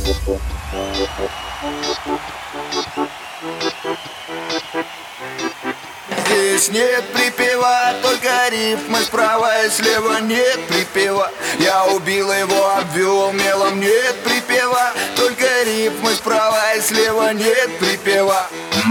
Здесь нет припева, только рифмы справа и слева. Нет припева, я убил его, обвел мелом. Нет припева, только рифмы справа и слева. Нет припева.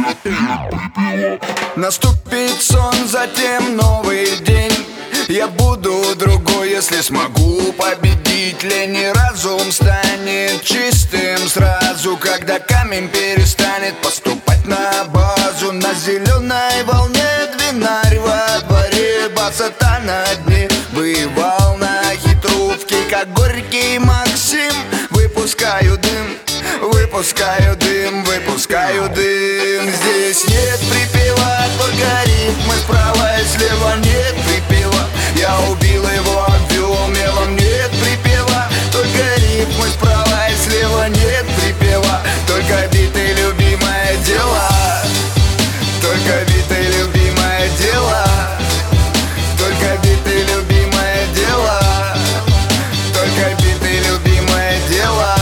Наступит сон, затем новый день. Я буду другой, если смогу победить лень. И разум станет чистым сразу, когда камень перестанет поступать на базу. На зеленой волне двинарь во дворе, басота на дне. Воевал на хитровке, как горький Максим. Выпускаю дым, выпускаю дым, выпускаю дым. Здесь нет припева, только рифмы справа и слева. Нет припева, я убил его, обвел мелом. Нет припева, только рифмы справа и слева. Нет припева, только биты, любимое дело. Только биты, любимое дело. Только биты, любимое дело. Только биты, любимое дело.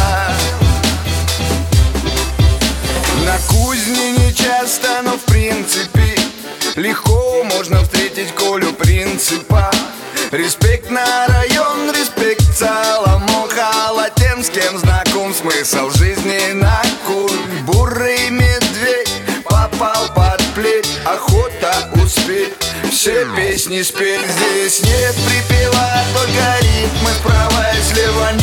На кузне не часто, но в принципе легко можно встретить Колю Принципа. Респект на район, респект Соломоха. Латем, с кем знаком, смысл жизни на куль. Бурый медведь попал под плеть, охота успеть все песни спеть. Здесь нет припева, только рифмы справа и слева.